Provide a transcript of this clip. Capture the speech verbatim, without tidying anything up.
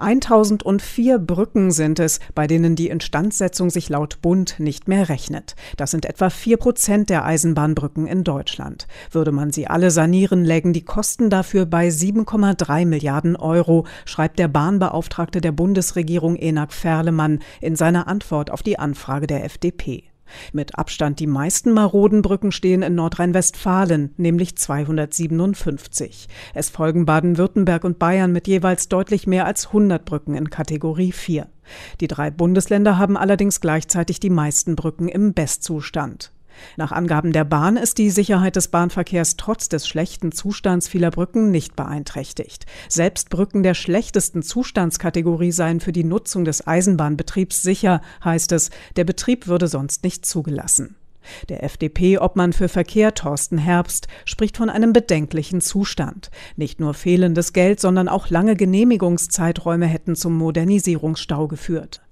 eintausendvier Brücken sind es, bei denen die Instandsetzung sich laut Bund nicht mehr rechnet. Das sind etwa vier Prozent der Eisenbahnbrücken in Deutschland. Würde man sie alle sanieren, lägen die Kosten dafür bei sieben Komma drei Milliarden Euro, schreibt der Bahnbeauftragte der Bundesregierung Enak Ferlemann in seiner Antwort auf die Anfrage der F D P. Mit Abstand die meisten maroden Brücken stehen in Nordrhein-Westfalen, nämlich zweihundertsiebenundfünfzig. Es folgen Baden-Württemberg und Bayern mit jeweils deutlich mehr als hundert Brücken in Kategorie vier. Die drei Bundesländer haben allerdings gleichzeitig die meisten Brücken im Bestzustand. Nach Angaben der Bahn ist die Sicherheit des Bahnverkehrs trotz des schlechten Zustands vieler Brücken nicht beeinträchtigt. Selbst Brücken der schlechtesten Zustandskategorie seien für die Nutzung des Eisenbahnbetriebs sicher, heißt es, der Betrieb würde sonst nicht zugelassen. Der F D P-Obmann für Verkehr Thorsten Herbst spricht von einem bedenklichen Zustand. Nicht nur fehlendes Geld, sondern auch lange Genehmigungszeiträume hätten zum Modernisierungsstau geführt.